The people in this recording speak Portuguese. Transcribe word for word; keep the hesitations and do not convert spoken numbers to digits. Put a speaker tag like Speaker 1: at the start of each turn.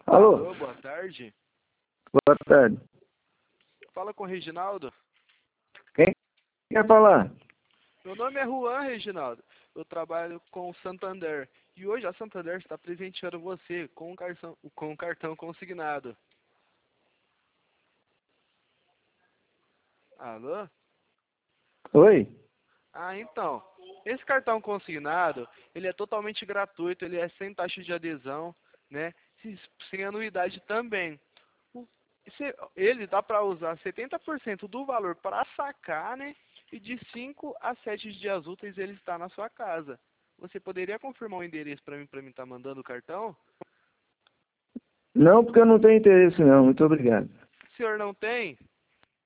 Speaker 1: Alô?
Speaker 2: Alô, boa tarde.
Speaker 1: Boa tarde.
Speaker 2: Fala com o Reginaldo.
Speaker 1: Quem quer falar?
Speaker 2: Meu nome é Juan, Reginaldo. Eu trabalho com o Santander. E hoje a Santander está presenteando você com um cartão, com um cartão consignado. Alô?
Speaker 1: Oi?
Speaker 2: Ah, então. Esse cartão consignado, ele é totalmente gratuito, ele é sem taxa de adesão, né? Sem sem anuidade também. O- esse- Ele dá para usar setenta por cento do valor para sacar, né? E de cinco a sete dias úteis ele está na sua casa. Você poderia confirmar o endereço para mim, para mim estar mandando o cartão?
Speaker 1: Não, porque eu não tenho interesse não. Muito obrigado.
Speaker 2: O senhor não tem?